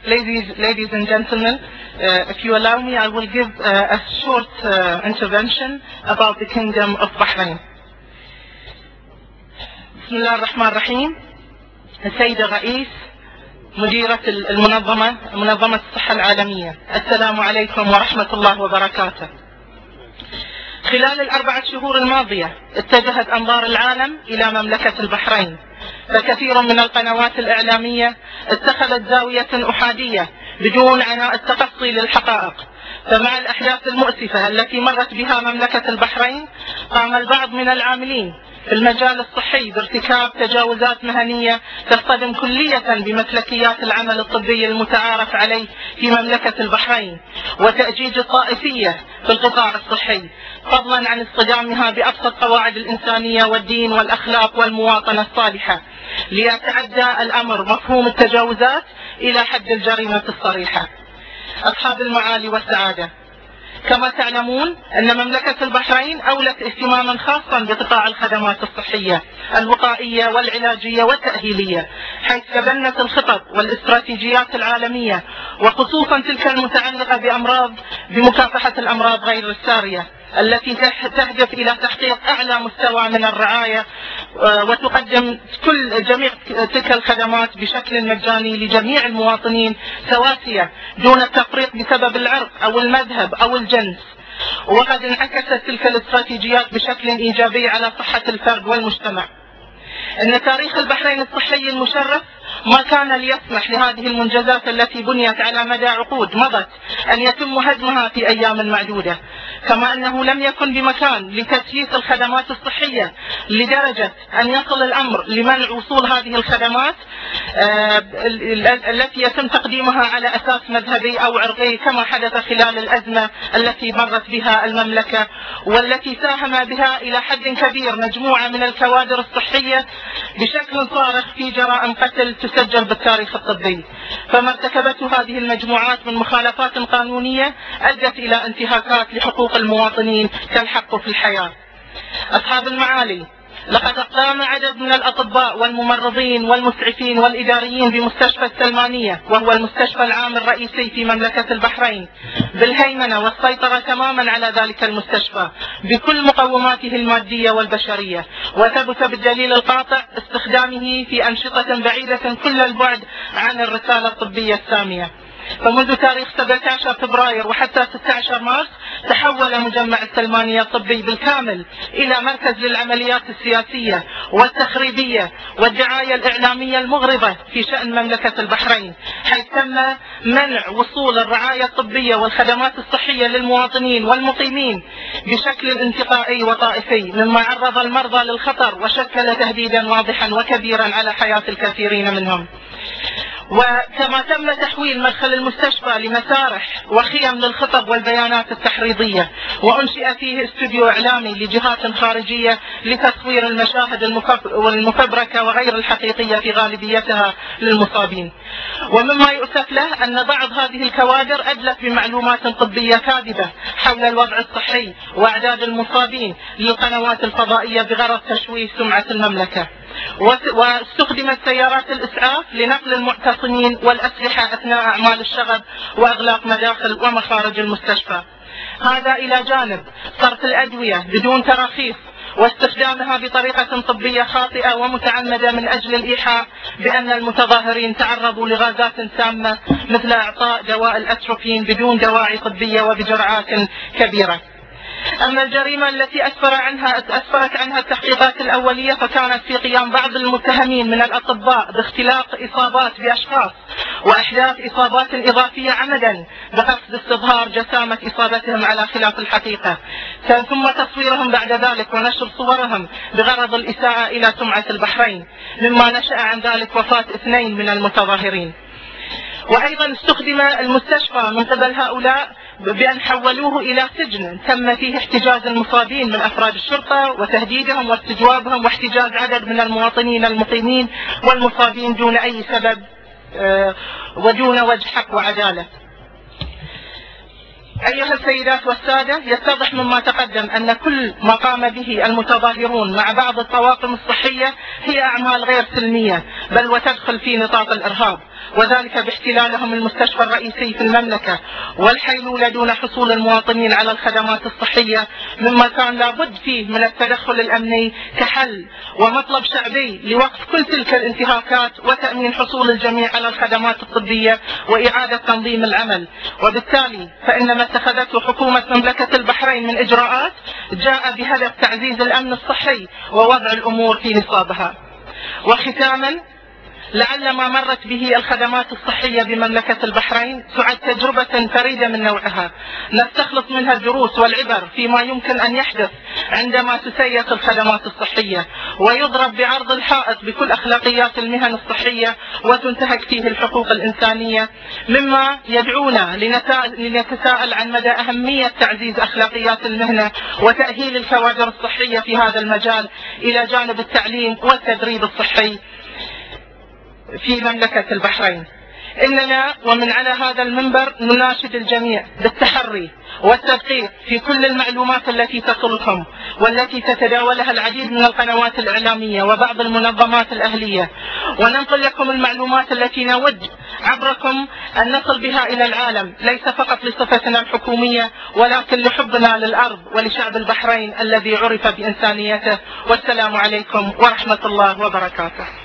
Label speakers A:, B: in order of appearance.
A: ladies and gentlemen, if you allow me, I will give a short intervention about the Kingdom of Bahrain. بسم الله الرحمن الرحيم. السيد الرئيس، مديرة منظمة الصحة العالمية، السلام عليكم ورحمة الله وبركاته. خلال ال4 شهور الماضية اتجهت أنظار العالم إلى مملكة البحرين، فكثير من القنوات الإعلامية اتخذت زاوية أحادية بدون عناء التقصي للحقائق. فمع الأحداث المؤسفة التي مرت بها مملكة البحرين، قام البعض من العاملين في المجال الصحي بارتكاب تجاوزات مهنية تصطدم كلية بمسلكيات العمل الطبي المتعارف عليه في مملكة البحرين، وتأجيج الطائفية في القطاع الصحي، فضلا عن اصطدامها بأبسط قواعد الإنسانية والدين والأخلاق والمواطنة الصالحة، ليتعدى الأمر مفهوم التجاوزات إلى حد الجريمة الصريحة. أصحاب المعالي والسعادة، كما تعلمون أن مملكة البحرين أولت اهتماما خاصا بقطاع الخدمات الصحية الوقائية والعلاجية والتأهيلية، حيث تبنت الخطط والاستراتيجيات العالمية، وخصوصا تلك المتعلقة بمكافحة الأمراض غير السارية التي تهدف إلى تحقيق أعلى مستوى من الرعاية، وتقدم جميع تلك الخدمات بشكل مجاني لجميع المواطنين سواسية دون التفريق بسبب العرق أو المذهب أو الجنس. وقد انعكست تلك الاستراتيجيات بشكل إيجابي على صحة الفرد والمجتمع. أن تاريخ البحرين الصحي المشرف ما كان ليسمح لهذه المنجزات التي بنيت على مدى عقود مضت أن يتم هدمها في أيام معدودة، كما أنه لم يكن بمكان لتسييس الخدمات الصحية لدرجة أن يصل الأمر لمنع وصول هذه الخدمات التي يتم تقديمها على أساس مذهبي أو عرقي، كما حدث خلال الأزمة التي مرت بها المملكة، والتي ساهم بها إلى حد كبير مجموعة من الكوادر الصحية بشكل صارخ في جرائم قتل تسجل بالتاريخ الطبي. فما ارتكبته هذه المجموعات من مخالفات قانونية أدت إلى انتهاكات لحقوق المواطنين كالحق في الحياة. أصحاب المعالي، لقد قام عدد من الأطباء والممرضين والمسعفين والإداريين بمستشفى السلمانية، وهو المستشفى العام الرئيسي في مملكة البحرين، بالهيمنة والسيطرة تماما على ذلك المستشفى بكل مقوماته المادية والبشرية، وثبت بالدليل القاطع استخدامه في أنشطة بعيدة كل البعد عن الرسالة الطبية السامية. فمنذ تاريخ 17 فبراير وحتى 16 مارس تحول مجمع السلمانية الطبي بالكامل إلى مركز للعمليات السياسية والتخريبية والدعاية الإعلامية المغرضة في شأن مملكة البحرين، حيث تم منع وصول الرعاية الطبية والخدمات الصحية للمواطنين والمقيمين بشكل انتقائي وطائفي، مما عرض المرضى للخطر وشكل تهديدا واضحا وكبيرا على حياة الكثيرين منهم. وكما تم تحويل مدخل المستشفى لمسارح وخيم للخطب والبيانات التحريضية، وأنشئ فيه استوديو إعلامي لجهات خارجية لتصوير المشاهد المفبركة وغير الحقيقية في غالبيتها للمصابين. ومما يؤسف له أن بعض هذه الكوادر أدلت بمعلومات طبية كاذبة حول الوضع الصحي وأعداد المصابين للقنوات الفضائية بغرض تشويه سمعة المملكة. واستخدمت سيارات الإسعاف لنقل المعتصمين والأسلحة أثناء أعمال الشغب وإغلاق مداخل ومخارج المستشفى. هذا إلى جانب صرف الأدوية بدون تراخيص واستخدامها بطريقة طبية خاطئة ومتعمدة من أجل الإيحاء بأن المتظاهرين تعرضوا لغازات سامة، مثل إعطاء دواء الأتروبين بدون دواعي طبية وبجرعات كبيرة. أما الجريمة التي أسفرت عنها التحقيقات الأولية فكانت في قيام بعض المتهمين من الأطباء باختلاق إصابات بأشخاص وإحداث إصابات إضافية عمدا بقصد استظهار جسامة إصابتهم على خلاف الحقيقة، ثم تصويرهم بعد ذلك ونشر صورهم بغرض الإساءة إلى سمعة البحرين، مما نشأ عن ذلك وفاة 2 من المتظاهرين. وأيضا استخدم المستشفى من قبل هؤلاء بأن حولوه إلى سجن تم فيه احتجاز المصابين من أفراد الشرطة وتهديدهم واستجوابهم واحتجاز عدد من المواطنين المقيمين والمصابين دون أي سبب ودون وجه حق وعدالة. أيها السيدات والسادة، يتضح مما تقدم أن كل ما قام به المتظاهرون مع بعض الطواقم الصحية هي أعمال غير سلمية، بل وتدخل في نطاق الإرهاب، وذلك باحتلالهم المستشفى الرئيسي في المملكة والحيلولة دون حصول المواطنين على الخدمات الصحية، مما كان لابد فيه من التدخل الأمني كحل ومطلب شعبي لوقف كل تلك الانتهاكات وتأمين حصول الجميع على الخدمات الطبية وإعادة تنظيم العمل. وبالتالي فإن ما اتخذته حكومة مملكة البحرين من إجراءات جاء بهدف تعزيز الأمن الصحي ووضع الأمور في نصابها. وختاما، لعل ما مرت به الخدمات الصحية بمملكة البحرين تعد تجربة فريدة من نوعها، نستخلص منها الدروس والعبر فيما يمكن أن يحدث عندما تسيق الخدمات الصحية ويضرب بعرض الحائط بكل أخلاقيات المهن الصحية وتنتهك فيه الحقوق الإنسانية، مما يدعونا لنتساءل عن مدى أهمية تعزيز أخلاقيات المهنة وتأهيل الكوادر الصحية في هذا المجال إلى جانب التعليم والتدريب الصحي في مملكة البحرين. إننا ومن على هذا المنبر نناشد الجميع بالتحري والتدقيق في كل المعلومات التي تصلكم والتي تتداولها العديد من القنوات الإعلامية وبعض المنظمات الأهلية، وننقل لكم المعلومات التي نود عبركم أن نصل بها إلى العالم، ليس فقط لصفتنا الحكومية ولكن لحبنا للأرض ولشعب البحرين الذي عرف بإنسانيته. والسلام عليكم ورحمة الله وبركاته.